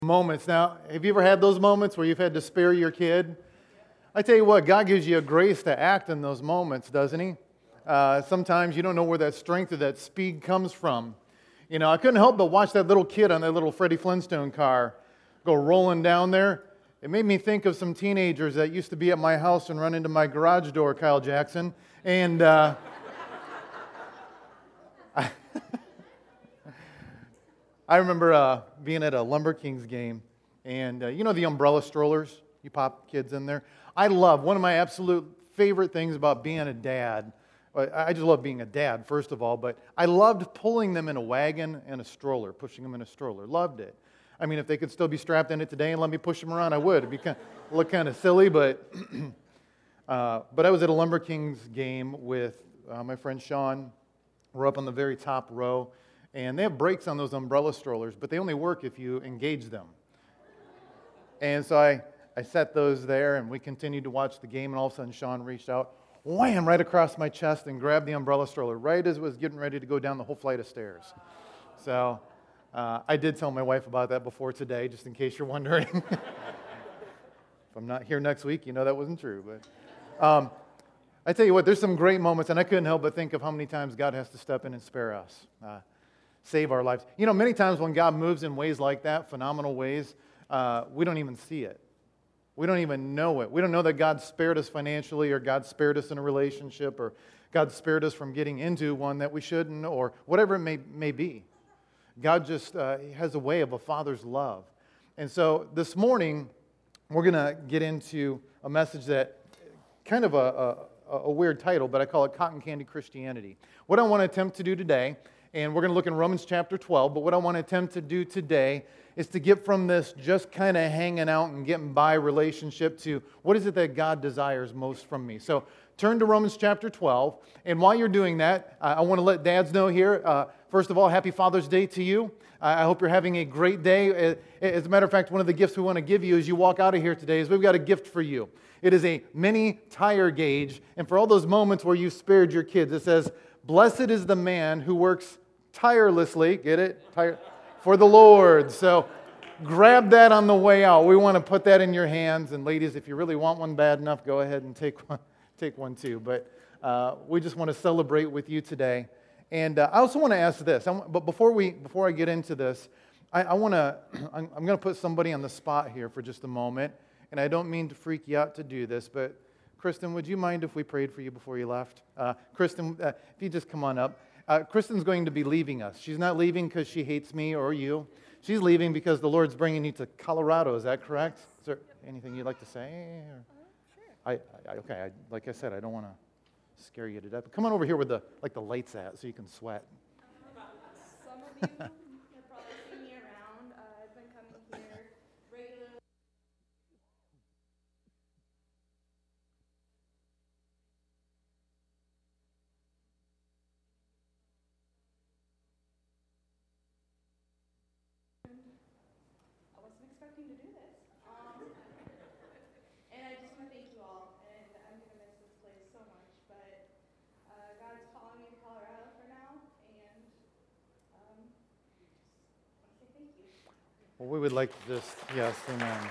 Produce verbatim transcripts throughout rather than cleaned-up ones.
Moments. Now, have you ever had those moments where you've had to spare your kid? I tell you what, God gives you a grace to act in those moments, doesn't He? Uh, sometimes you don't know where that strength or that speed comes from. You know, I couldn't help but watch that little kid on that little Freddie Flintstone car go rolling down there. It made me think of some teenagers that used to be at my house and run into my garage door, Kyle Jackson. And uh, I, I remember uh, being at a Lumber Kings game, and uh, you know the umbrella strollers? You pop kids in there. I love, one of my absolute favorite things about being a dad, I just love being a dad, first of all, but I loved pulling them in a wagon and a stroller, pushing them in a stroller. Loved it. I mean, if they could still be strapped in it today and let me push them around, I would. It'd be kind of, look kind of silly, but uh, but I was at a Lumber Kings game with uh, my friend Sean. We're up on the very top row, and they have brakes on those umbrella strollers, but they only work if you engage them. And so I, I set those there, and we continued to watch the game, and all of a sudden Sean reached out, wham, right across my chest and grabbed the umbrella stroller right as it was getting ready to go down the whole flight of stairs. So uh, I did tell my wife about that before today, just in case you're wondering. If I'm not here next week, you know that wasn't true. But um, I tell you what, there's some great moments, and I couldn't help but think of how many times God has to step in and spare us, uh, save our lives. You know, many times when God moves in ways like that, phenomenal ways, uh, we don't even see it. We don't even know it. We don't know that God spared us financially, or God spared us in a relationship, or God spared us from getting into one that we shouldn't, or whatever it may, may be. God just uh, has a way of a father's love. And so this morning, we're going to get into a message that, kind of a, a, a weird title, but I call it Cotton Candy Christianity. What I want to attempt to do today, and we're going to look in Romans chapter twelve, but what I want to attempt to do today is to get from this just kind of hanging out and getting by relationship to what is it that God desires most from me. So turn to Romans chapter twelve, and while you're doing that, uh, I want to let dads know here, uh, first of all, happy Father's Day to you. Uh, I hope you're having a great day. As a matter of fact, one of the gifts we want to give you as you walk out of here today is we've got a gift for you. It is a mini tire gauge, and for all those moments where you spared your kids, it says, "Blessed is the man who works tirelessly," get it? Tire, for the Lord. So grab that on the way out. We want to put that in your hands. And ladies, if you really want one bad enough, go ahead and take one, take one too. But uh, we just want to celebrate with you today. And uh, I also want to ask this. I, but before we, before I get into this, I, I want to. I'm, I'm going to put somebody on the spot here for just a moment. And I don't mean to freak you out to do this, but Kristen, would you mind if we prayed for you before you left? Uh, Kristen, uh, if you just come on up. Uh, Kristen's going to be leaving us. She's not leaving because she hates me or you. She's leaving because the Lord's bringing you to Colorado. Is that correct? Is there anything you'd like to say? Or? Uh, sure. I, I, okay, I, like I said, I don't want to scare you to death. But come on over here where the like the lights at so you can sweat. Um, some of you have probably seen me around. Uh, I've been coming here regularly. I wasn't expecting to do this. Um, and I just want to thank you all. And I'm going to miss this place so much. But uh, God's calling me to Colorado for now. And um, just want to say thank you. Well, we would like to just, yes, amen.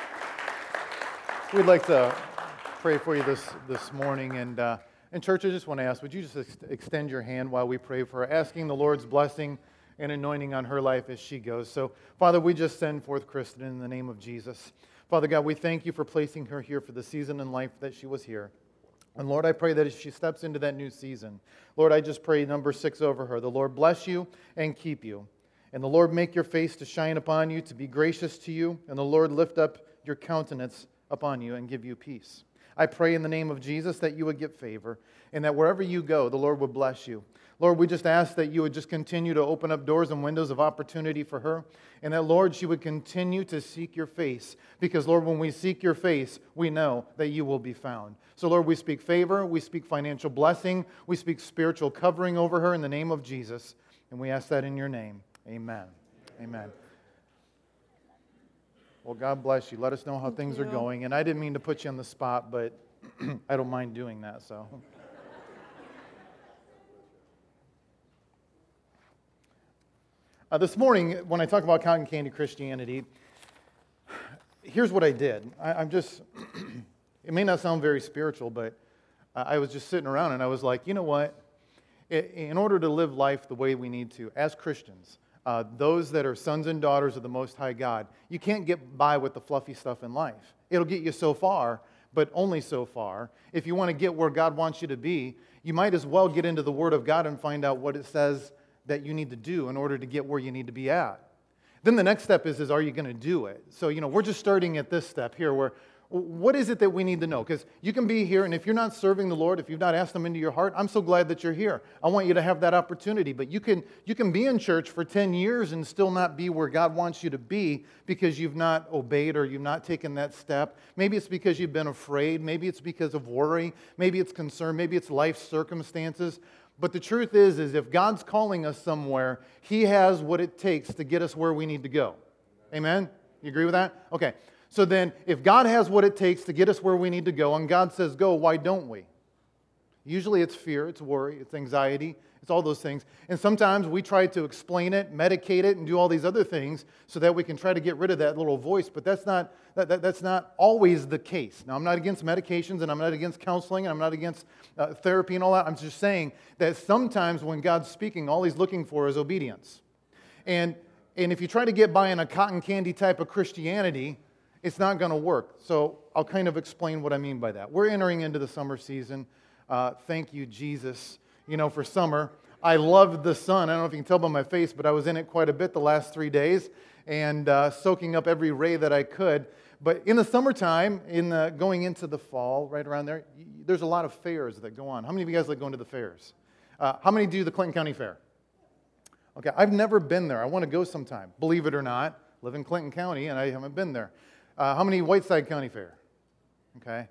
We'd like to pray for you this, this morning. And, uh, and church, I just want to ask, would you just ex- extend your hand while we pray for her, asking the Lord's blessing and anointing on her life as she goes. So, Father, we just send forth Kristen in the name of Jesus. Father God, we thank you for placing her here for the season in life that she was here. And Lord, I pray that as she steps into that new season, Lord, I just pray number six over her. The Lord bless you and keep you. And the Lord make your face to shine upon you, to be gracious to you. And the Lord lift up your countenance upon you and give you peace. I pray in the name of Jesus that you would get favor and that wherever you go, the Lord would bless you. Lord, we just ask that you would just continue to open up doors and windows of opportunity for her, and that, Lord, she would continue to seek your face, because, Lord, when we seek your face, we know that you will be found. So, Lord, we speak favor, we speak financial blessing, we speak spiritual covering over her in the name of Jesus, and we ask that in your name. Amen. Amen. Well, God bless you. Let us know how Thank things you. are going, and I didn't mean to put you on the spot, but I don't mind doing that, so... Uh, this morning, when I talk about cotton candy Christianity, here's what I did. I, I'm just, it may not sound very spiritual, but I was just sitting around and I was like, you know what? In order to live life the way we need to, as Christians, uh, those that are sons and daughters of the Most High God, you can't get by with the fluffy stuff in life. It'll get you so far, but only so far. If you want to get where God wants you to be, you might as well get into the Word of God and find out what it says that you need to do in order to get where you need to be at. Then the next step is, is are you going to do it? So, you know, we're just starting at this step here where, what is it that we need to know? Because you can be here, and if you're not serving the Lord, if you've not asked Him into your heart, I'm so glad that you're here. I want you to have that opportunity. But you can you can be in church for ten years and still not be where God wants you to be because you've not obeyed or you've not taken that step. Maybe it's because you've been afraid. Maybe it's because of worry. Maybe it's concern. Maybe it's life circumstances. But the truth is, is if God's calling us somewhere, He has what it takes to get us where we need to go. Amen? You agree with that? Okay. So then, if God has what it takes to get us where we need to go, and God says go, why don't we? Usually it's fear, it's worry, it's anxiety, it's all those things. And sometimes we try to explain it, medicate it, and do all these other things so that we can try to get rid of that little voice. But that's not that, that, that's not always the case. Now, I'm not against medications, and I'm not against counseling, and I'm not against uh, therapy and all that. I'm just saying that sometimes when God's speaking, all He's looking for is obedience. And, and if you try to get by in a cotton candy type of Christianity, it's not going to work. So I'll kind of explain what I mean by that. We're entering into the summer season. Uh, thank you, Jesus, you know, for summer. I loved the sun. I don't know if you can tell by my face, but I was in it quite a bit the last three days and uh, soaking up every ray that I could. But in the summertime, in the, going into the fall, right around there, there's a lot of fairs that go on. How many of you guys like going to the fairs? Uh, how many do the Clinton County Fair? Okay, I've never been there. I want to go sometime. Believe it or not, I live in Clinton County, and I haven't been there. Uh, how many Whiteside County Fair? Okay.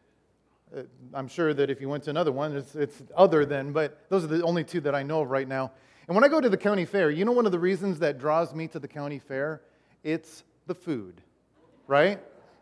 Uh, I'm sure that if you went to another one, it's, it's other than, but those are the only two that I know of right now. And when I go to the county fair, you know one of the reasons that draws me to the county fair? It's the food, right?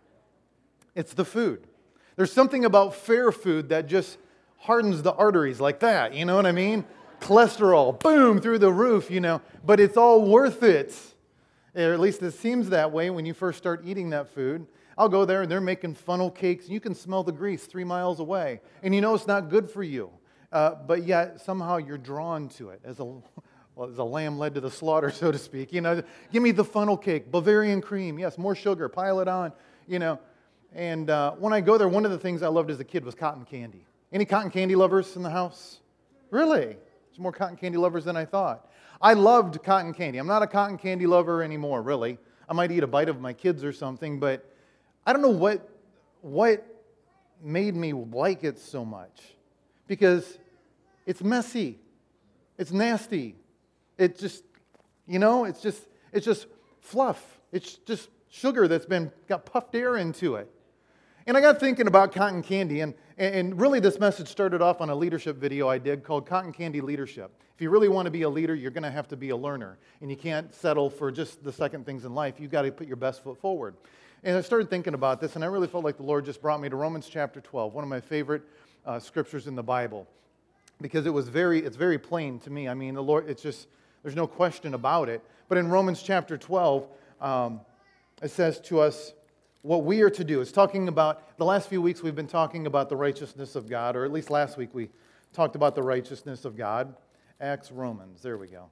It's the food. There's something about fair food that just hardens the arteries like that, you know what I mean? Cholesterol, boom, through the roof, you know, but it's all worth it. Or at least it seems that way when you first start eating that food. I'll go there and they're making funnel cakes. You can smell the grease three miles away. And you know it's not good for you. Uh, but yet somehow you're drawn to it as a, well, as a lamb led to the slaughter, so to speak. You know, give me the funnel cake, Bavarian cream. Yes, more sugar, pile it on. You know, and uh, when I go there, one of the things I loved as a kid was cotton candy. Any cotton candy lovers in the house? Really? There's more cotton candy lovers than I thought. I loved cotton candy. I'm not a cotton candy lover anymore, really. I might eat a bite of my kids or something, but I don't know what, what made me like it so much. Because it's messy. It's nasty. It just, you know, it's just, it's just fluff. It's just sugar that's been, got puffed air into it. And I got thinking about cotton candy, and, and really this message started off on a leadership video I did called Cotton Candy Leadership. If you really want to be a leader, you're going to have to be a learner. And you can't settle for just the second things in life. You've got to put your best foot forward. And I started thinking about this, and I really felt like the Lord just brought me to Romans chapter twelve, one of my favorite uh, scriptures in the Bible. Because it was very, it's very plain to me. I mean, the Lord, it's just, there's no question about it. But in Romans chapter twelve, um, it says to us what we are to do. It's talking about, the last few weeks we've been talking about the righteousness of God, or at least last week we talked about the righteousness of God. Acts, Romans, there we go.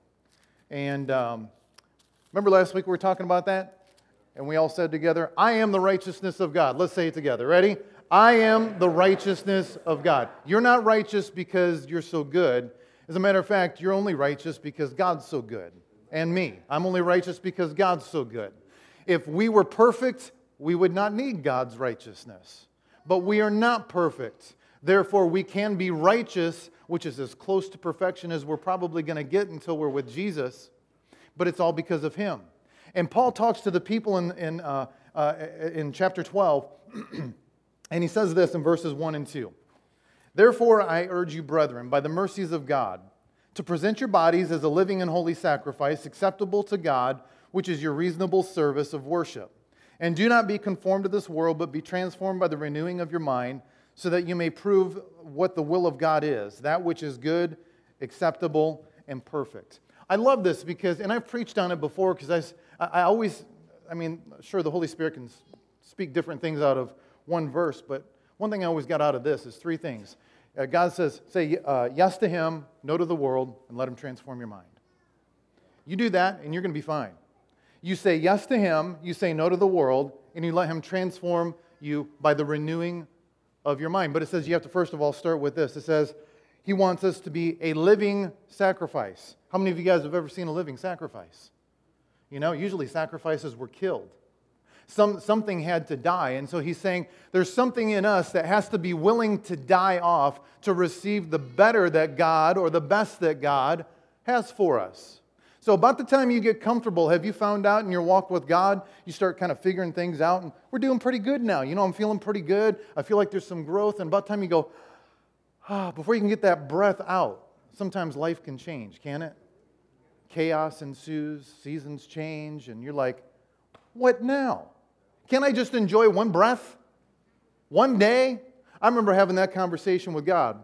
And um, remember last week we were talking about that? And we all said together, I am the righteousness of God. Let's say it together. Ready? I am the righteousness of God. You're not righteous because you're so good. As a matter of fact, you're only righteous because God's so good. And me. I'm only righteous because God's so good. If we were perfect, we would not need God's righteousness. But we are not perfect. Therefore, we can be righteous, which is as close to perfection as we're probably going to get until we're with Jesus. But it's all because of Him. And Paul talks to the people in, in, uh, uh, in chapter twelve, and he says this in verses one and two. Therefore, I urge you, brethren, by the mercies of God, to present your bodies as a living and holy sacrifice, acceptable to God, which is your reasonable service of worship. And do not be conformed to this world, but be transformed by the renewing of your mind, so that you may prove what the will of God is, that which is good, acceptable, and perfect. I love this because, and I've preached on it before, because I, I always, I mean, sure, the Holy Spirit can speak different things out of one verse, but one thing I always got out of this is three things. Uh, God says, say uh, yes to Him, no to the world, and let Him transform your mind. You do that, and you're going to be fine. You say yes to Him, you say no to the world, and you let Him transform you by the renewing of your mind. But it says you have to first of all start with this. It says He wants us to be a living sacrifice. How many of you guys have ever seen a living sacrifice? You know, usually sacrifices were killed. Some, something had to die. And so He's saying there's something in us that has to be willing to die off to receive the better that God or the best that God has for us. So about the time you get comfortable, have you found out in your walk with God, you start kind of figuring things out, and we're doing pretty good now. You know, I'm feeling pretty good. I feel like there's some growth. And about the time you go, ah, before you can get that breath out, sometimes life can change, can it? Chaos ensues, seasons change, and you're like, what now? Can't I just enjoy one breath? One day? I remember having that conversation with God.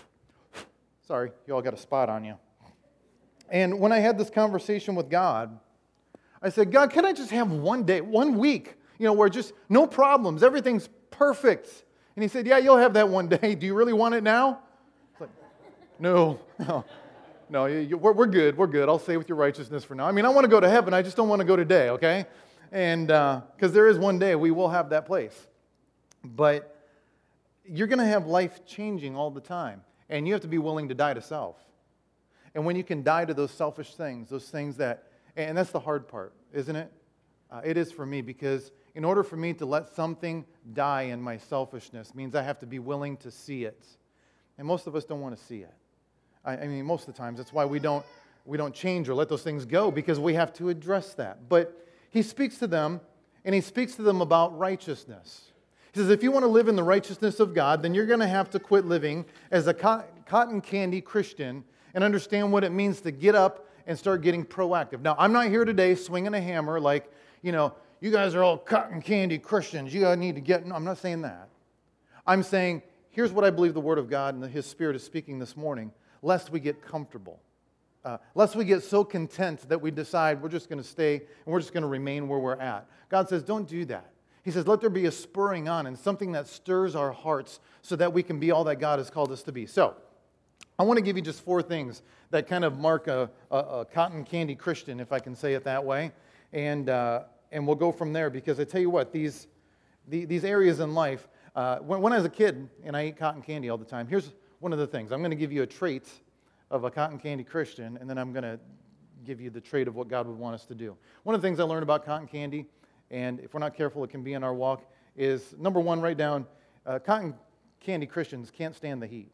Sorry, you all got a spot on you. And when I had this conversation with God, I said, God, can I just have one day, one week, you know, where just no problems, everything's perfect? And He said, yeah, you'll have that one day. Do you really want it now? It's like, no, no, no, you, we're, we're good, we're good. I'll stay with your righteousness for now. I mean, I want to go to heaven, I just don't want to go today, okay? And because uh, there is one day we will have that place. But you're going to have life changing all the time. And you have to be willing to die to self. And when you can die to those selfish things, those things that, and that's the hard part, isn't it? Uh, it is for me, because in order for me to let something die in my selfishness means I have to be willing to see it. And most of us don't want to see it. I, I mean, most of the times, that's why we don't, we don't change or let those things go, because we have to address that. But He speaks to them, and He speaks to them about righteousness. He says, if you want to live in the righteousness of God, then you're going to have to quit living as a cotton candy Christian and understand what it means to get up and start getting proactive. Now, I'm not here today swinging a hammer like, you know, you guys are all cotton candy Christians. You guys need to get... No, I'm not saying that. I'm saying, here's what I believe the Word of God and His Spirit is speaking this morning, lest we get comfortable. Uh, lest we get so content that we decide we're just going to stay and we're just going to remain where we're at. God says, don't do that. He says, let there be a spurring on and something that stirs our hearts so that we can be all that God has called us to be. So, I want to give you just four things that kind of mark a, a, a cotton candy Christian, if I can say it that way. And uh, and we'll go from there, because I tell you what, these, the, these areas in life, uh, when, when I was a kid and I ate cotton candy all the time, here's one of the things. I'm going to give you a trait of a cotton candy Christian, and then I'm going to give you the trait of what God would want us to do. One of the things I learned about cotton candy, and if we're not careful, it can be in our walk, is number one, write down, uh, cotton candy Christians can't stand the heat.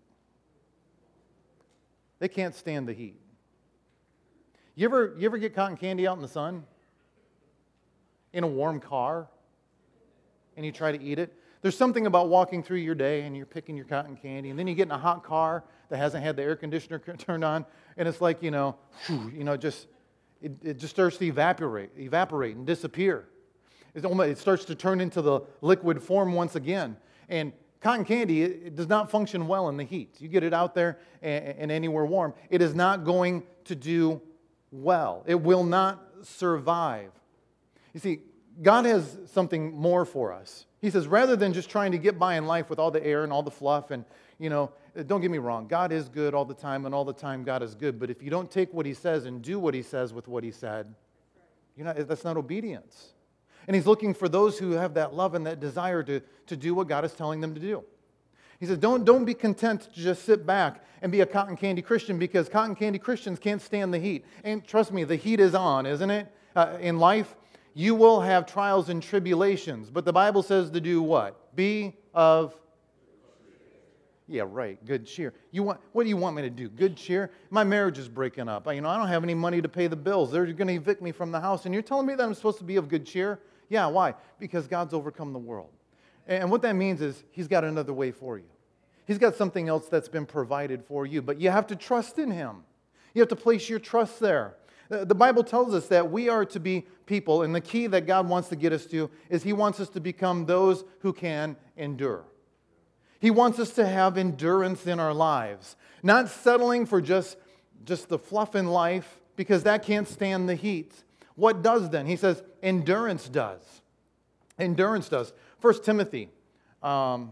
They can't stand the heat. You ever, you ever get cotton candy out in the sun? In a warm car? And you try to eat it? There's something about walking through your day and you're picking your cotton candy, and then you get in a hot car that hasn't had the air conditioner turned on, and it's like, you know, whew, you know, just it, it just starts to evaporate, evaporate and disappear. It's almost, it starts to turn into the liquid form once again. And cotton candy, it, it does not function well in the heat. You get it out there and, and anywhere warm, it is not going to do well. It will not survive. You see, God has something more for us. He says, rather than just trying to get by in life with all the air and all the fluff, and, you know, don't get me wrong, God is good all the time, and all the time God is good. But if you don't take what He says and do what He says with what He said, you're not, that's not obedience. And He's looking for those who have that love and that desire to, to do what God is telling them to do. He says, don't, don't be content to just sit back and be a cotton candy Christian, because cotton candy Christians can't stand the heat. And trust me, the heat is on, isn't it? Uh, in life, you will have trials and tribulations. But the Bible says to do what? Be of... Yeah, right, good cheer. You want, what do you want me to do? Good cheer? My marriage is breaking up. You know, I don't have any money to pay the bills. They're going to evict me from the house. And you're telling me that I'm supposed to be of good cheer? Yeah, why? Because God's overcome the world. And what that means is He's got another way for you. He's got something else that's been provided for you. But you have to trust in Him. You have to place your trust there. The Bible tells us that we are to be people, and the key that God wants to get us to is He wants us to become those who can endure. He wants us to have endurance in our lives, not settling for just, just the fluff in life, because that can't stand the heat. What does then? He says endurance does. Endurance does. First Timothy um,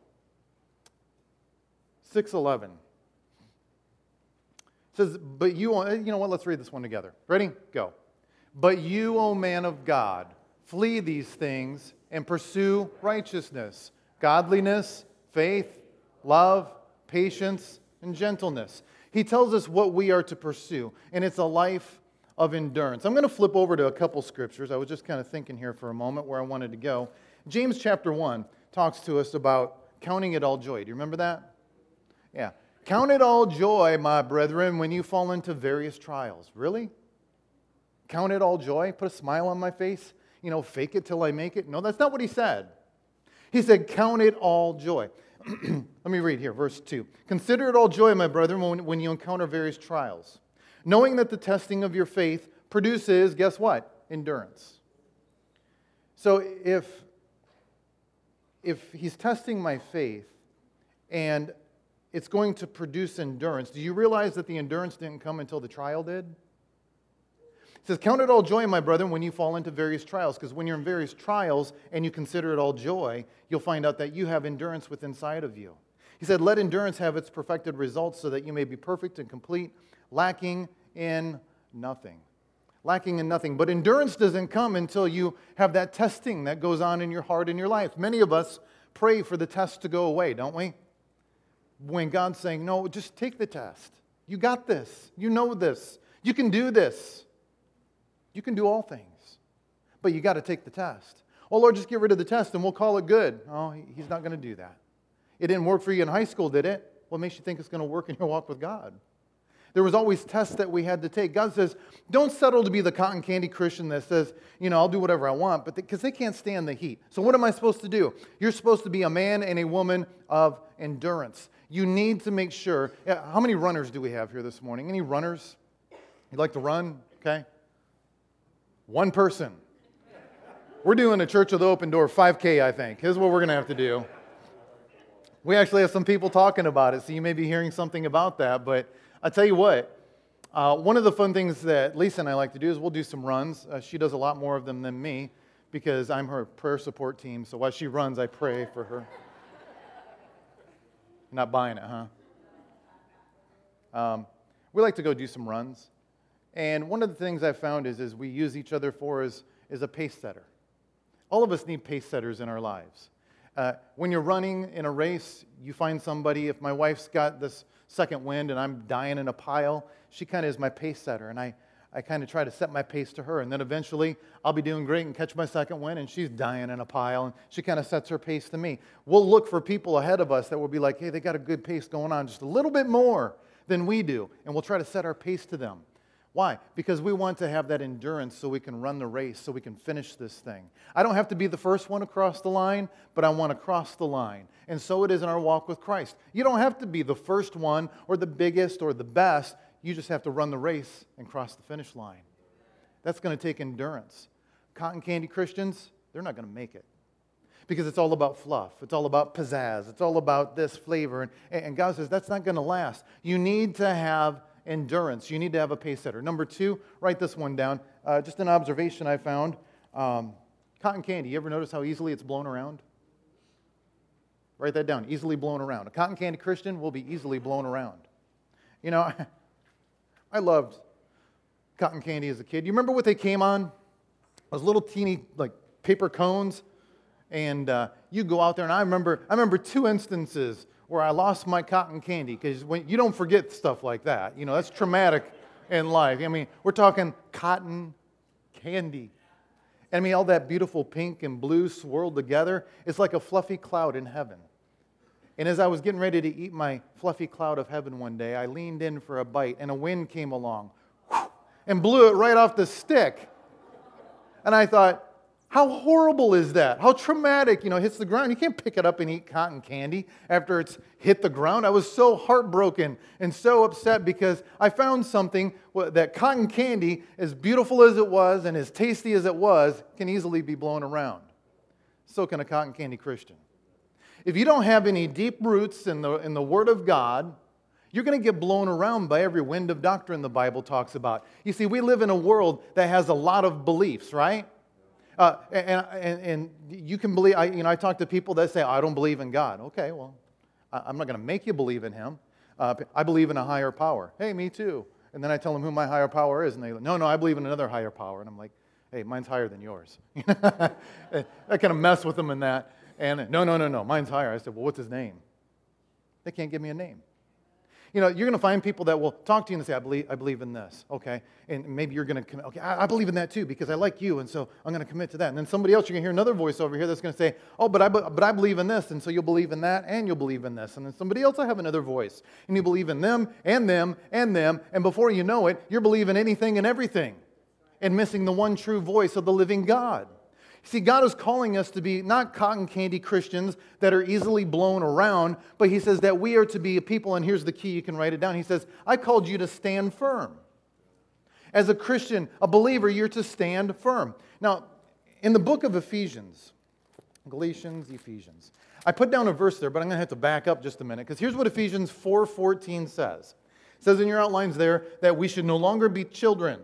six eleven says, but you, you know what, let's read this one together. Ready? Go. But you, O man of God, flee these things and pursue righteousness, godliness, faith, love, patience, and gentleness. He tells us what we are to pursue, and it's a life of endurance. I'm going to flip over to a couple scriptures. I was just kind of thinking here for a moment where I wanted to go. James chapter one talks to us about counting it all joy. Do you remember that? Yeah. Count it all joy, my brethren, when you fall into various trials. Really? Count it all joy? Put a smile on my face? You know, fake it till I make it? No, that's not what he said. He said, count it all joy. Let me read here, verse two. Consider it all joy, my brethren, when, when you encounter various trials, knowing that the testing of your faith produces, guess what? Endurance. So if, if he's testing my faith and it's going to produce endurance, do you realize that the endurance didn't come until the trial did? It says, count it all joy, my brethren, when you fall into various trials, because when you're in various trials and you consider it all joy, you'll find out that you have endurance within inside of you. He said, let endurance have its perfected results so that you may be perfect and complete, lacking in nothing. Lacking in nothing. But endurance doesn't come until you have that testing that goes on in your heart and your life. Many of us pray for the test to go away, don't we? When God's saying, no, just take the test. You got this. You know this. You can do this. You can do all things. But you got to take the test. Oh, Lord, just get rid of the test and we'll call it good. Oh, he's not going to do that. It didn't work for you in high school, did it? What makes you think it's going to work in your walk with God? There was always tests that we had to take. God says, don't settle to be the cotton candy Christian that says, you know, I'll do whatever I want, but because they, they can't stand the heat. So what am I supposed to do? You're supposed to be a man and a woman of endurance. You need to make sure. How many runners do we have here this morning? Any runners? You'd like to run? Okay. One person. We're doing a Church of the Open Door five K, I think. Here's what we're going to have to do. We actually have some people talking about it, so you may be hearing something about that. But I'll tell you what, uh, one of the fun things that Lisa and I like to do is we'll do some runs. Uh, she does a lot more of them than me because I'm her prayer support team. So while she runs, I pray for her. Not buying it, huh? Um, we like to go do some runs. And one of the things I've found is, is we use each other for is, is a pace setter. All of us need pace setters in our lives. Uh, when you're running in a race, you find somebody. If my wife's got this second wind and I'm dying in a pile, she kind of is my pace setter. And I, I kind of try to set my pace to her. And then eventually I'll be doing great and catch my second wind and she's dying in a pile. And she kind of sets her pace to me. We'll look for people ahead of us that will be like, hey, they got a good pace going on, just a little bit more than we do. And we'll try to set our pace to them. Why? Because we want to have that endurance so we can run the race, so we can finish this thing. I don't have to be the first one across the line, but I want to cross the line. And so it is in our walk with Christ. You don't have to be the first one or the biggest or the best. You just have to run the race and cross the finish line. That's going to take endurance. Cotton candy Christians, they're not going to make it. Because it's all about fluff. It's all about pizzazz. It's all about this flavor. And, and God says that's not going to last. You need to have endurance. You need to have a pace setter. Number two, write this one down. Uh, just an observation I found. Um, cotton candy, you ever notice how easily it's blown around? Write that down. Easily blown around. A cotton candy Christian will be easily blown around. You know, I loved cotton candy as a kid. You remember what they came on? Those little teeny like paper cones. And uh, you go out there, and I remember, I remember two instances where I lost my cotton candy, because when you don't forget stuff like that, you know, that's traumatic in life. I mean, we're talking cotton candy. I mean, all that beautiful pink and blue swirled together, it's like a fluffy cloud in heaven. And as I was getting ready to eat my fluffy cloud of heaven one day, I leaned in for a bite, and a wind came along and blew it right off the stick. And I thought, how horrible is that? How traumatic, you know, hits the ground. You can't pick it up and eat cotton candy after it's hit the ground. I was so heartbroken and so upset because I found something that cotton candy, as beautiful as it was and as tasty as it was, can easily be blown around. So can a cotton candy Christian. If you don't have any deep roots in the, in the Word of God, you're going to get blown around by every wind of doctrine the Bible talks about. You see, we live in a world that has a lot of beliefs, right? Uh, and, and, and you can believe, I, you know, I talk to people that say, I don't believe in God. Okay, well, I, I'm not going to make you believe in him. Uh, I believe in a higher power. Hey, me too. And then I tell them who my higher power is, and they go, no, no, I believe in another higher power. And I'm like, hey, mine's higher than yours. I kind of mess with them in that. And no, no, no, no, mine's higher. I said, well, what's his name? They can't give me a name. You know, you're going to find people that will talk to you and say, I believe, I believe in this, okay? And maybe you're going to commit, okay, I, I believe in that too because I like you, and so I'm going to commit to that. And then somebody else, you're going to hear another voice over here that's going to say, oh, but I, but I believe in this, and so you'll believe in that, and you'll believe in this. And then somebody else will have another voice, and you believe in them, and them, and them, and before you know it, you're believing anything and everything and missing the one true voice of the living God. See, God is calling us to be not cotton candy Christians that are easily blown around, but he says that we are to be a people, and here's the key, you can write it down. He says, I called you to stand firm. As a Christian, a believer, you're to stand firm. Now, in the book of Ephesians, Galatians, Ephesians, I put down a verse there, but I'm going to have to back up just a minute, because here's what Ephesians four fourteen says. It says in your outlines there that we should no longer be children,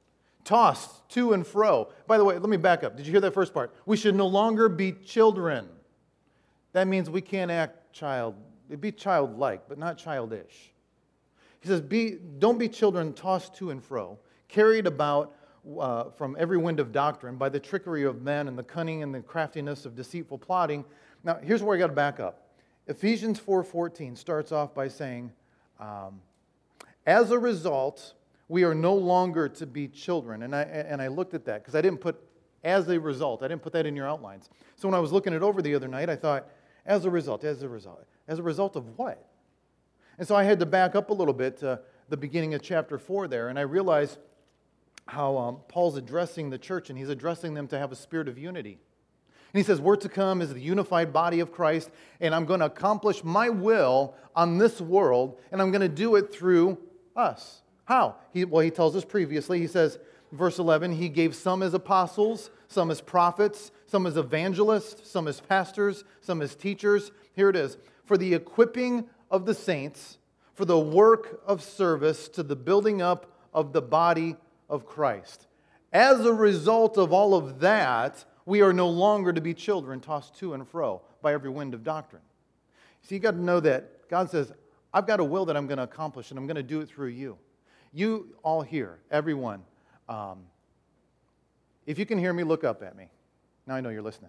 tossed to and fro. By the way, let me back up. Did you hear that first part? We should no longer be children. That means we can't act child. Be childlike, but not childish. He says, "Be don't be children tossed to and fro, carried about uh, from every wind of doctrine by the trickery of men and the cunning and the craftiness of deceitful plotting." Now, here's where I got to back up. Ephesians four fourteen starts off by saying, um, as a result, we are no longer to be children. And I and I looked at that because I didn't put as a result. I didn't put that in your outlines. So when I was looking it over the other night, I thought, as a result, as a result. As a result of what? And so I had to back up a little bit to the beginning of chapter four there, and I realized how um, Paul's addressing the church, and he's addressing them to have a spirit of unity. And he says, we're to come as the unified body of Christ, and I'm going to accomplish my will on this world, and I'm going to do it through us. How? He, well, he tells us previously, he says, verse eleven, he gave some as apostles, some as prophets, some as evangelists, some as pastors, some as teachers. Here it is. For the equipping of the saints, for the work of service to the building up of the body of Christ. As a result of all of that, we are no longer to be children tossed to and fro by every wind of doctrine. So you got to know that God says, I've got a will that I'm going to accomplish, and I'm going to do it through you. You all here, everyone, um, if you can hear me, look up at me. Now I know you're listening.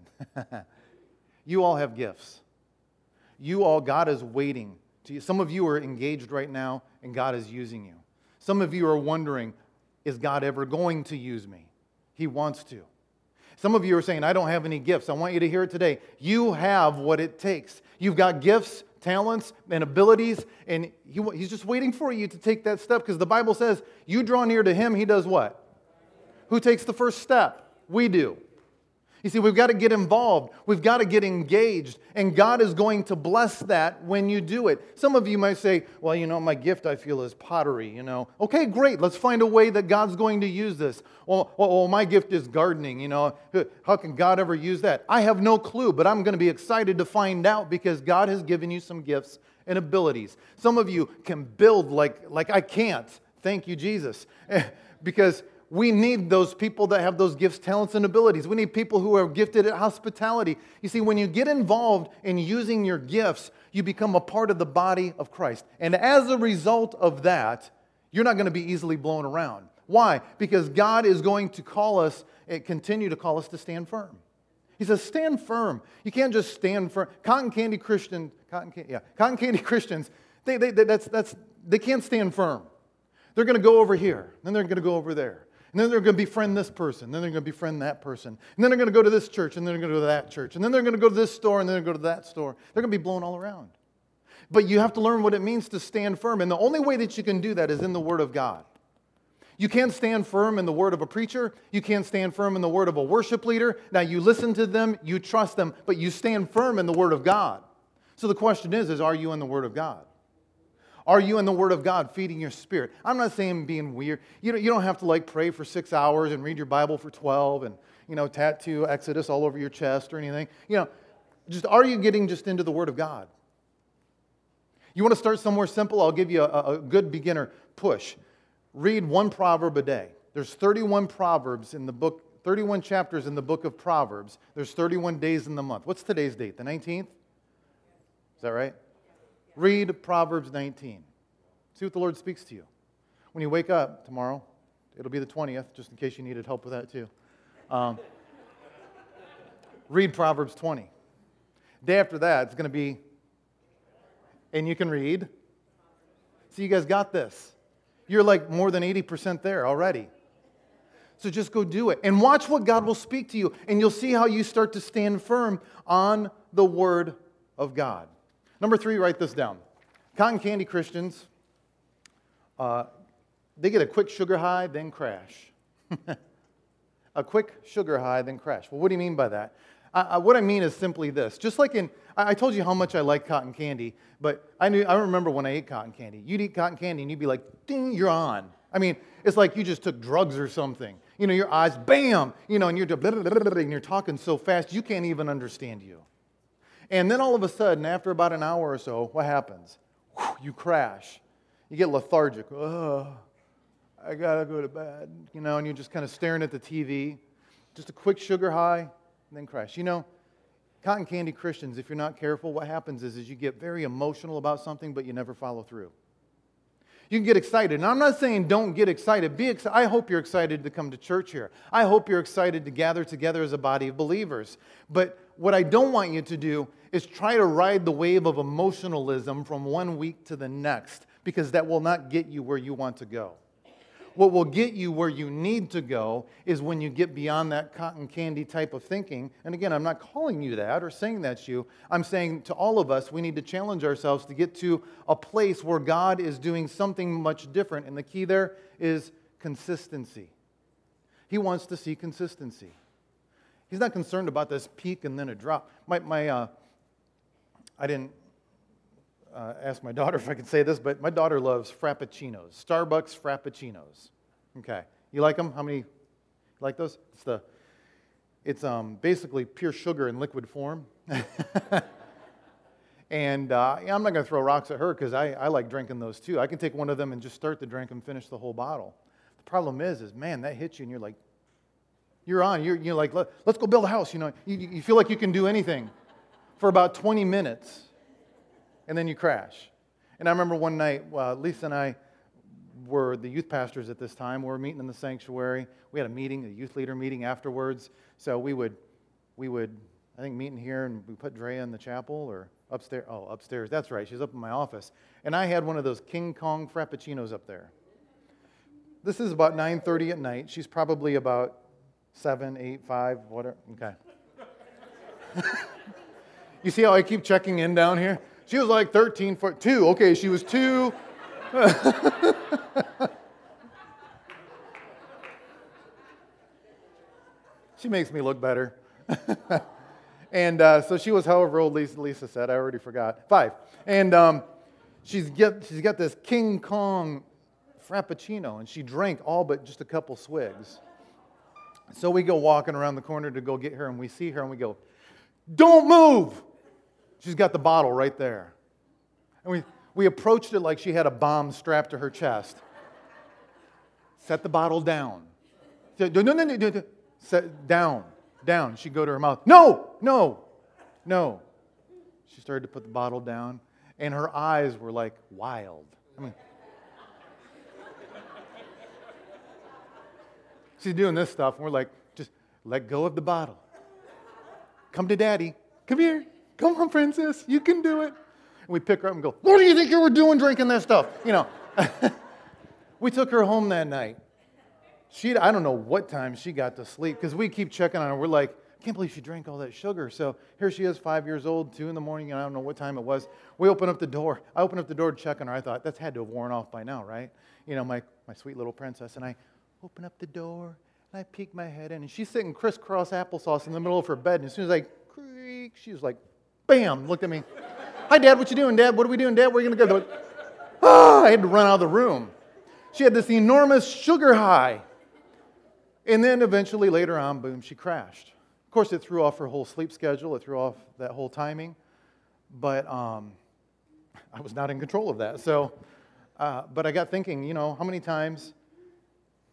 You all have gifts. You all, God is waiting to you. Some of you are engaged right now, and God is using you. Some of you are wondering, is God ever going to use me? He wants to. Some of you are saying, I don't have any gifts. I want you to hear it today. You have what it takes. You've got gifts, talents, and abilities, and he, He's just waiting for you to take that step, because the Bible says, you draw near to Him, He does what? Who takes the first step? We do. You see, we've got to get involved. We've got to get engaged. And God is going to bless that when you do it. Some of you might say, well, you know, my gift, I feel, is pottery, you know. Okay, great. Let's find a way that God's going to use this. Well, well, well, my gift is gardening, you know. How can God ever use that? I have no clue, but I'm going to be excited to find out, because God has given you some gifts and abilities. Some of you can build like, like I can't. Thank you, Jesus. Because we need those people that have those gifts, talents, and abilities. We need people who are gifted at hospitality. You see, when you get involved in using your gifts, you become a part of the body of Christ. And as a result of that, you're not going to be easily blown around. Why? Because God is going to call us, and continue to call us to stand firm. He says, stand firm. You can't just stand firm. Cotton candy Christian, cotton candy, yeah, cotton candy Christians, they, they, they, that's, that's, they can't stand firm. They're going to go over here, then they're going to go over there. And then they're going to befriend this person. Then they're going to befriend that person. And then they're going to go to this church. And then they're going to go to that church. And then they're going to go to this store. And then they're going to go to that store. They're going to be blown all around. But you have to learn what it means to stand firm. And the only way that you can do that is in the Word of God. You can't stand firm in the word of a preacher. You can't stand firm in the word of a worship leader. Now, you listen to them. You trust them. But you stand firm in the Word of God. So the question is, is are you in the Word of God? Are you in the Word of God feeding your spirit? I'm not saying being weird. You don't, you don't have to like pray for six hours and read your Bible for twelve and, you know, tattoo Exodus all over your chest or anything. You know, just are you getting just into the Word of God? You want to start somewhere simple? I'll give you a, a good beginner push. Read one proverb a day. There's thirty-one proverbs in the book, thirty-one chapters in the book of Proverbs. There's thirty-one days in the month. What's today's date? The nineteenth? Is that right? Read Proverbs nineteen. See what the Lord speaks to you. When you wake up tomorrow, it'll be the twentieth, just in case you needed help with that too. Um, read Proverbs twenty. Day after that, it's going to be, and you can read. So you guys got this. You're like more than eighty percent there already. So just go do it. And watch what God will speak to you. And you'll see how you start to stand firm on the Word of God. Number three, write this down. Cotton candy Christians, uh, they get a quick sugar high, then crash. A quick sugar high, then crash. Well, what do you mean by that? I, what I mean is simply this. Just like in, I told you how much I like cotton candy, but I knew I remember when I ate cotton candy. You'd eat cotton candy and you'd be like, ding, you're on. I mean, it's like you just took drugs or something. You know, your eyes, bam, you know, and you're, blah, blah, blah, blah, and you're talking so fast you can't even understand you. And then all of a sudden, after about an hour or so, what happens? Whew, you crash. You get lethargic. Oh, I gotta go to bed. You know, and you're just kind of staring at the T V. Just a quick sugar high, and then crash. You know, cotton candy Christians, if you're not careful, what happens is, is you get very emotional about something, but you never follow through. You can get excited. And I'm not saying don't get excited. Be excited. I hope you're excited to come to church here. I hope you're excited to gather together as a body of believers. But what I don't want you to do is try to ride the wave of emotionalism from one week to the next, because that will not get you where you want to go. What will get you where you need to go is when you get beyond that cotton candy type of thinking. And again, I'm not calling you that or saying that's you. I'm saying to all of us, we need to challenge ourselves to get to a place where God is doing something much different. And the key there is consistency. He wants to see consistency. He's not concerned about this peak and then a drop. My, my, uh, I didn't uh, ask my daughter if I could say this, but my daughter loves Frappuccinos, Starbucks Frappuccinos. Okay, you like them? How many? You like those? It's the, it's um, basically pure sugar in liquid form. And uh, I'm not going to throw rocks at her because I, I like drinking those too. I can take one of them and just start the drink and finish the whole bottle. The problem is, is man, that hits you and you're like, you're on. You're, you're like, Let, let's go build a house. You know, you, you feel like you can do anything for about twenty minutes, and then you crash. And I remember one night, uh, Lisa and I were the youth pastors at this time. We were meeting in the sanctuary. We had a meeting, a youth leader meeting afterwards. So we would, we would, I think, meet in here, and we put Drea in the chapel or upstairs. Oh, upstairs. That's right. She's up in my office. And I had one of those King Kong Frappuccinos up there. This is about nine thirty at night. She's probably about seven, eight, five, whatever. Okay. You see how I keep checking in down here? She was like thirteen foot two. Okay, she was two. She makes me look better. And uh, so she was however old Lisa, Lisa said. I already forgot. Five. And um, she's, get, she's got this King Kong Frappuccino, and she drank all but just a couple swigs. So we go walking around the corner to go get her, and we see her, and we go, "Don't move!" She's got the bottle right there. And we, we approached it like she had a bomb strapped to her chest. Set the bottle down. No, no, no, no, no. Set down, down. She'd go to her mouth. No, no, no. She started to put the bottle down, and her eyes were like wild. I mean, she's doing this stuff, and we're like, just let go of the bottle. Come to Daddy. Come here. Come on, princess. You can do it. And we pick her up and go, "What do you think you were doing drinking that stuff?" You know. We took her home that night. She, I don't know what time she got to sleep, because we keep checking on her. We're like, I can't believe she drank all that sugar. So here she is, five years old, two in the morning, and I don't know what time it was. We open up the door. I opened up the door to check on her. I thought, that's had to have worn off by now, right? You know, my, my sweet little princess. And I open up the door, and I peek my head in, and she's sitting crisscross applesauce in the middle of her bed. And as soon as I creak, she was like, bam, looked at me. "Hi, Dad, what you doing, Dad? What are we doing, Dad? Where are you going to go?" Ah, I had to run out of the room. She had this enormous sugar high. And then eventually later on, boom, she crashed. Of course, it threw off her whole sleep schedule. It threw off that whole timing. But um, I was not in control of that. So, uh, but I got thinking, you know, how many times,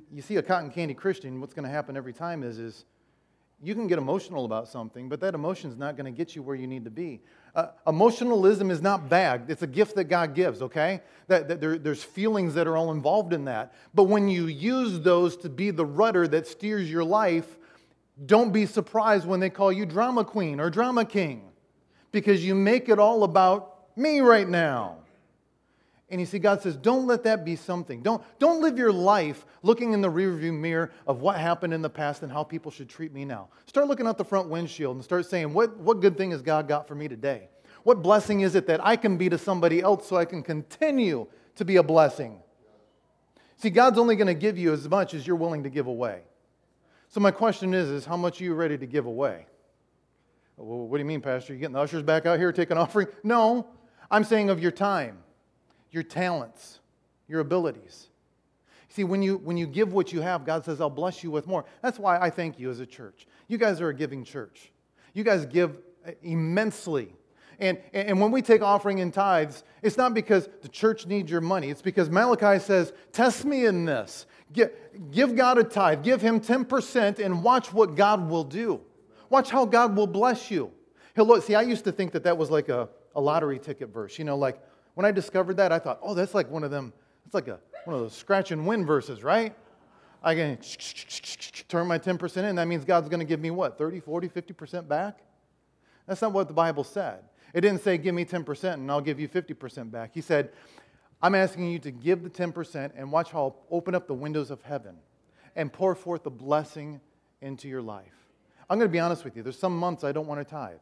you see a cotton candy Christian, what's going to happen every time is, is you can get emotional about something, but that emotion is not going to get you where you need to be. Uh, emotionalism is not bad. It's a gift that God gives, okay? That, that there, there's feelings that are all involved in that. But when you use those to be the rudder that steers your life, don't be surprised when they call you drama queen or drama king, because you make it all about me right now. And you see, God says, don't let that be something. Don't, don't live your life looking in the rearview mirror of what happened in the past and how people should treat me now. Start looking out the front windshield and start saying, what, what good thing has God got for me today? What blessing is it that I can be to somebody else so I can continue to be a blessing? See, God's only going to give you as much as you're willing to give away. So my question is, is how much are you ready to give away? Well, what do you mean, Pastor? You getting the ushers back out here taking offering? No, I'm saying of your time, your talents, your abilities. See, when you when you give what you have, God says, I'll bless you with more. That's why I thank you as a church. You guys are a giving church. You guys give immensely. And, and when we take offering and tithes, it's not because the church needs your money. It's because Malachi says, test me in this. Give, give God a tithe. Give him ten percent and watch what God will do. Watch how God will bless you. He'll look, see, I used to think that that was like a, a lottery ticket verse. You know, like, when I discovered that, I thought, oh, that's like one of them, it's like a one of those scratch and win verses, right? I can turn my ten percent in. That means God's going to give me what, thirty, forty, fifty percent back? That's not what the Bible said. It didn't say, give me ten percent and I'll give you fifty percent back. He said, I'm asking you to give the ten percent and watch how I'll open up the windows of heaven and pour forth the blessing into your life. I'm going to be honest with you. There's some months I don't want to tithe.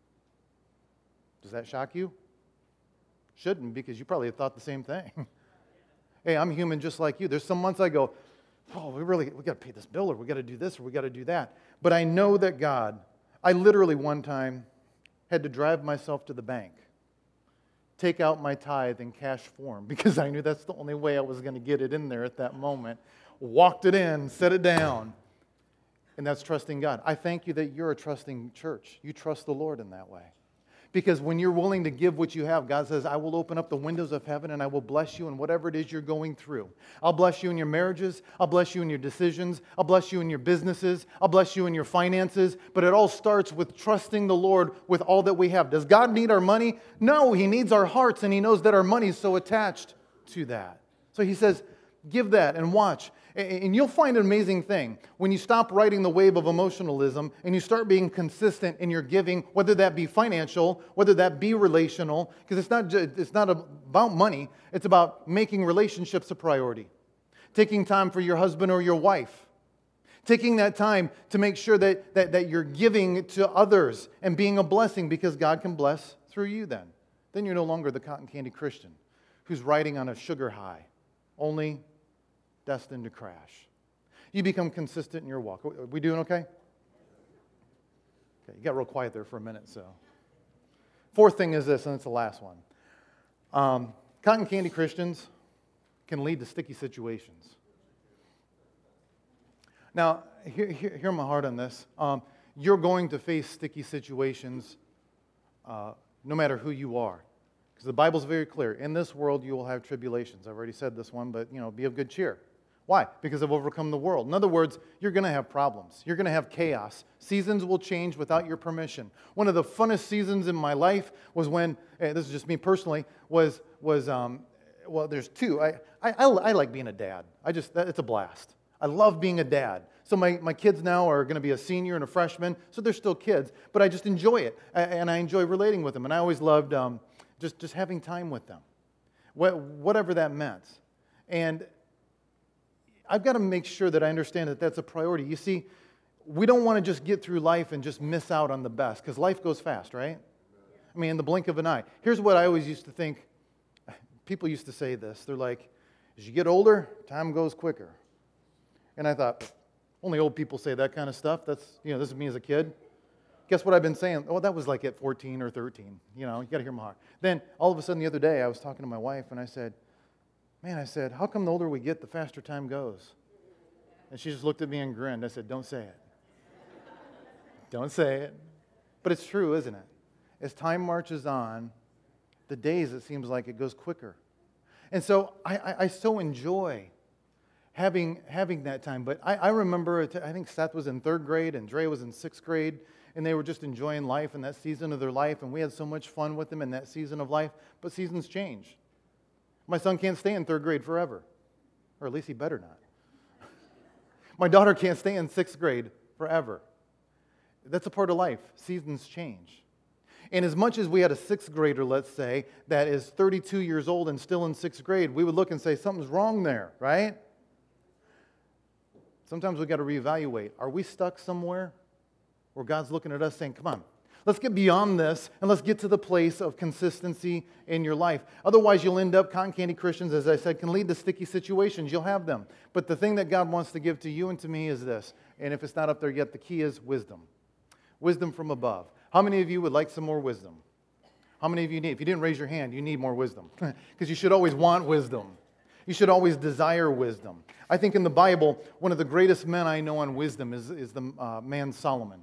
Does that shock you? Shouldn't, because you probably have thought the same thing. Hey, I'm human just like you. There's some months I go, oh, we really, we got to pay this bill, or we got to do this, or we got to do that. But I know that God, I literally one time had to drive myself to the bank, take out my tithe in cash form, because I knew that's the only way I was going to get it in there at that moment. Walked it in, set it down, and that's trusting God. I thank you that you're a trusting church. You trust the Lord in that way. Because when you're willing to give what you have, God says, I will open up the windows of heaven and I will bless you in whatever it is you're going through. I'll bless you in your marriages. I'll bless you in your decisions. I'll bless you in your businesses. I'll bless you in your finances. But it all starts with trusting the Lord with all that we have. Does God need our money? No, He needs our hearts, and He knows that our money is so attached to that. So He says, give that and watch. And you'll find an amazing thing. When you stop riding the wave of emotionalism and you start being consistent in your giving, whether that be financial, whether that be relational, because it's not, it's not about money, it's about making relationships a priority. Taking time for your husband or your wife. Taking that time to make sure that, that, that you're giving to others and being a blessing, because God can bless through you then. Then you're no longer the cotton candy Christian who's riding on a sugar high, only destined to crash. You become consistent in your walk. Are we doing okay? Okay, you got real quiet there for a minute, so. Fourth thing is this, and it's the last one. Um, cotton candy Christians can lead to sticky situations. Now, hear, hear, hear my heart on this. Um, you're going to face sticky situations uh, no matter who you are. Because the Bible's very clear. In this world, you will have tribulations. I've already said this one, but, you know, be of good cheer. Why? Because I've overcome the world. In other words, you're going to have problems. You're going to have chaos. Seasons will change without your permission. One of the funnest seasons in my life was when, eh, this is just me personally, was, was um, well, there's two. I, I, I, I like being a dad. I just, it's a blast. I love being a dad. So my, my kids now are going to be a senior and a freshman, so they're still kids, but I just enjoy it, and I enjoy relating with them, and I always loved um, just, just having time with them, whatever that meant. And I've got to make sure that I understand that that's a priority. You see, we don't want to just get through life and just miss out on the best, because life goes fast, right? I mean, in the blink of an eye. Here's what I always used to think. People used to say this. They're like, as you get older, time goes quicker. And I thought, only old people say that kind of stuff. That's, you know, this is me as a kid. Guess what I've been saying? Oh, that was like at fourteen or thirteen. You know, you got to hear my heart. Then, all of a sudden, the other day, I was talking to my wife, and I said, man, I said, how come the older we get, the faster time goes? And she just looked at me and grinned. I said, don't say it. Don't say it. But it's true, isn't it? As time marches on, the days, it seems like it goes quicker. And so I, I, I so enjoy having having that time. But I, I remember, it, I think Seth was in third grade and Dre was in sixth grade, and they were just enjoying life in that season of their life, and we had so much fun with them in that season of life. But seasons change. My son can't stay in third grade forever, or at least he better not. My daughter can't stay in sixth grade forever. That's a part of life. Seasons change. And as much as we had a sixth grader, let's say, that is thirty-two years old and still in sixth grade, we would look and say, something's wrong there, right? Sometimes we've got to reevaluate. Are we stuck somewhere where God's looking at us saying, come on, let's get beyond this and let's get to the place of consistency in your life. Otherwise, you'll end up, cotton candy Christians, as I said, can lead to sticky situations. You'll have them. But the thing that God wants to give to you and to me is this. And if it's not up there yet, the key is wisdom. Wisdom from above. How many of you would like some more wisdom? How many of you need? If you didn't raise your hand, you need more wisdom. Because you should always want wisdom. You should always desire wisdom. I think in the Bible, one of the greatest men I know on wisdom is, is the uh, man Solomon.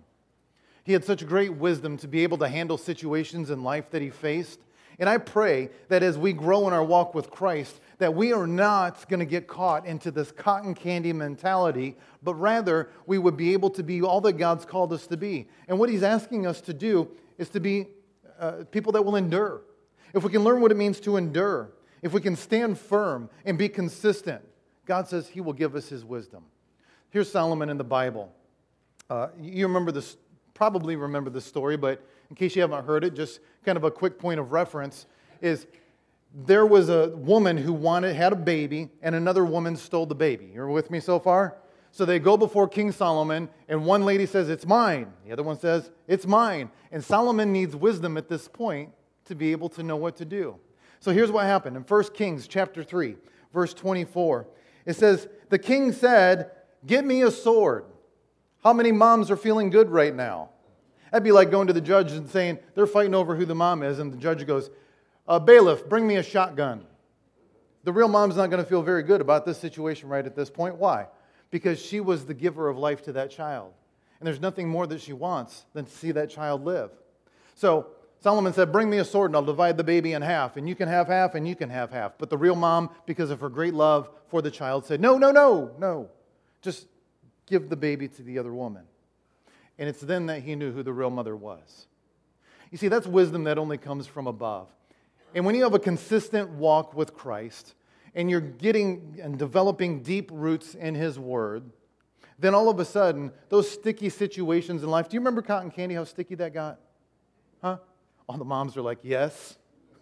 He had such great wisdom to be able to handle situations in life that he faced. And I pray that as we grow in our walk with Christ, that we are not going to get caught into this cotton candy mentality, but rather we would be able to be all that God's called us to be. And what he's asking us to do is to be uh, people that will endure. If we can learn what it means to endure, if we can stand firm and be consistent, God says he will give us his wisdom. Here's Solomon in the Bible. Uh, you remember this, probably remember this story, but in case you haven't heard it, just kind of a quick point of reference is there was a woman who wanted had a baby, and another woman stole the baby. You're with me so far? So they go before King Solomon, and one lady says, it's mine. The other one says, it's mine. And Solomon needs wisdom at this point to be able to know what to do. So here's what happened. In First Kings chapter three, verse twenty-four, it says, the king said, get me a sword. How many moms are feeling good right now? That'd be like going to the judge and saying, they're fighting over who the mom is, and the judge goes, uh, bailiff, bring me a shotgun. The real mom's not going to feel very good about this situation right at this point. Why? Because she was the giver of life to that child. And there's nothing more that she wants than to see that child live. So Solomon said, bring me a sword and I'll divide the baby in half. And you can have half and you can have half. But the real mom, because of her great love for the child, said, no, no, no, no. Just give the baby to the other woman. And it's then that he knew who the real mother was. You see, that's wisdom that only comes from above. And when you have a consistent walk with Christ, and you're getting and developing deep roots in His Word, then all of a sudden, those sticky situations in life, do you remember cotton candy, how sticky that got? Huh? All the moms are like, yes.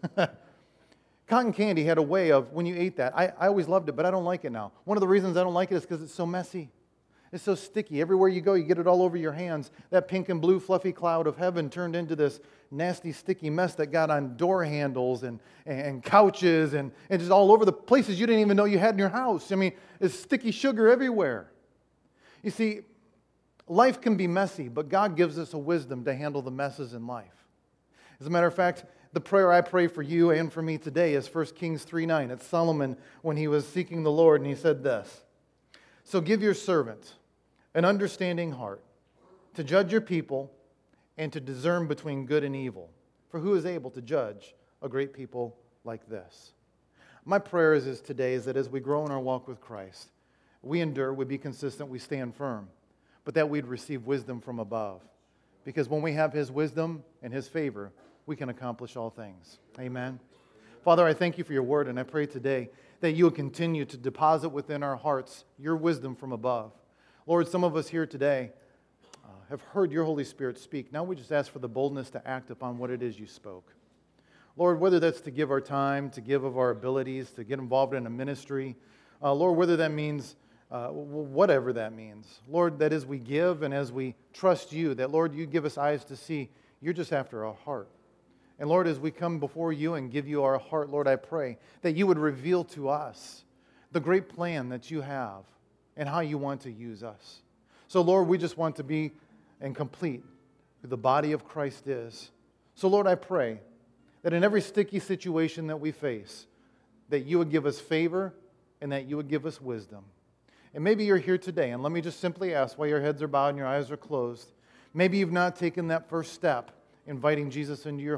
Cotton candy had a way of, when you ate that, I, I always loved it, but I don't like it now. One of the reasons I don't like it is because it's so messy. It's so sticky. Everywhere you go, you get it all over your hands. That pink and blue fluffy cloud of heaven turned into this nasty, sticky mess that got on door handles and, and couches and, and just all over the places you didn't even know you had in your house. I mean, it's sticky sugar everywhere. You see, life can be messy, but God gives us a wisdom to handle the messes in life. As a matter of fact, the prayer I pray for you and for me today is First Kings three nine. It's Solomon when he was seeking the Lord, and he said this, so give your servant an understanding heart to judge your people and to discern between good and evil. For who is able to judge a great people like this? My prayer is, is today is that as we grow in our walk with Christ, we endure, we be consistent, we stand firm, but that we'd receive wisdom from above. Because when we have His wisdom and His favor, we can accomplish all things. Amen. Father, I thank you for your word, and I pray today that you will continue to deposit within our hearts your wisdom from above. Lord, some of us here today uh, have heard your Holy Spirit speak. Now we just ask for the boldness to act upon what it is you spoke. Lord, whether that's to give our time, to give of our abilities, to get involved in a ministry, uh, Lord, whether that means uh, whatever that means. Lord, that as we give and as we trust you, that, Lord, you give us eyes to see, you're just after our heart. And Lord, as we come before you and give you our heart, Lord, I pray that you would reveal to us the great plan that you have and how you want to use us. So, Lord, we just want to be and complete who the body of Christ is. So, Lord, I pray that in every sticky situation that we face, that you would give us favor and that you would give us wisdom. And maybe you're here today, and let me just simply ask, while your heads are bowed and your eyes are closed, maybe you've not taken that first step inviting Jesus into your heart.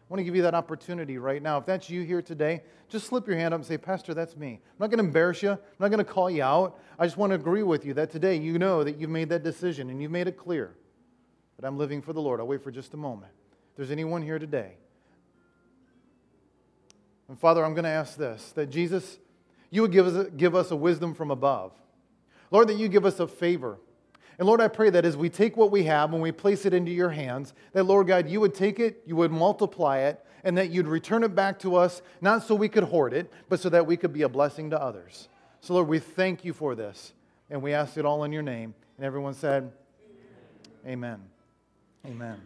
I want to give you that opportunity right now. If that's you here today, just slip your hand up and say, Pastor, that's me. I'm not going to embarrass you. I'm not going to call you out. I just want to agree with you that today you know that you've made that decision and you've made it clear that I'm living for the Lord. I'll wait for just a moment. If there's anyone here today. And Father, I'm going to ask this, that Jesus, you would give us, a, give us a wisdom from above. Lord, that you give us a favor. And Lord, I pray that as we take what we have and we place it into your hands, that Lord God, you would take it, you would multiply it, and that you'd return it back to us, not so we could hoard it, but so that we could be a blessing to others. So Lord, we thank you for this, and we ask it all in your name. And everyone said, Amen. Amen. Amen.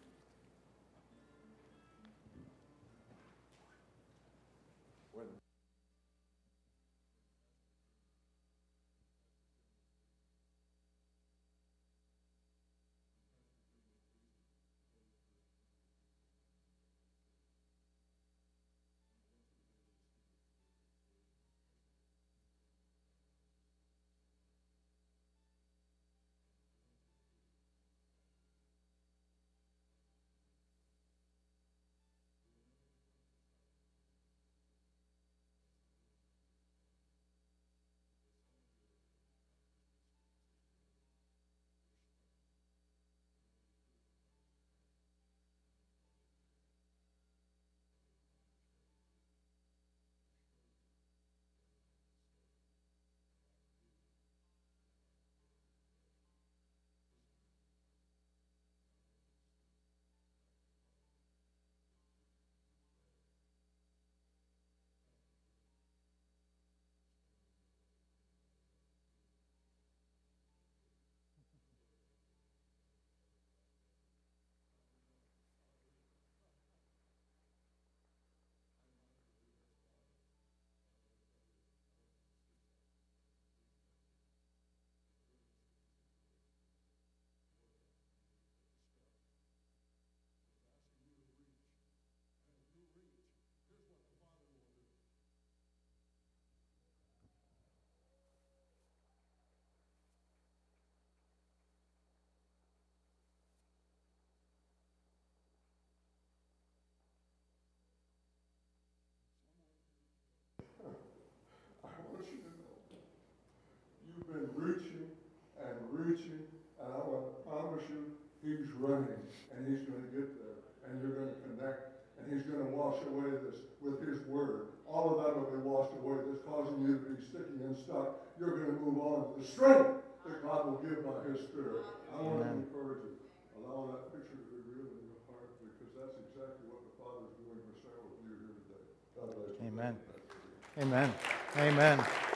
Been reaching and reaching, and I want to promise you, he's running, and he's going to get there, and you're going to connect, and he's going to wash away this with his word. All of that will be washed away that's causing you to be sticky and stuck. You're going to move on to the strength that God will give by his Spirit. I want to encourage you. Allow that picture to be real in your heart, because that's exactly what the Father's doing for several of you here today. God bless you. Amen. Amen. Amen.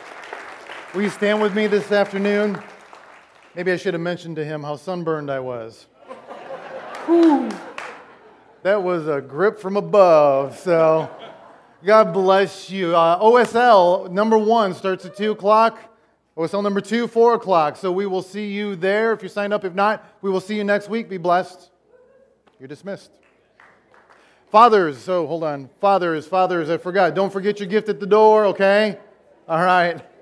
Will you stand with me this afternoon? Maybe I should have mentioned to him how sunburned I was. Whew. That was a grip from above. So God bless you. Uh, O S L number one starts at two o'clock. O S L number two, four o'clock. So we will see you there if you sign up. If not, we will see you next week. Be blessed. You're dismissed. Fathers, so hold on. Fathers, fathers, I forgot. Don't forget your gift at the door, okay? All right.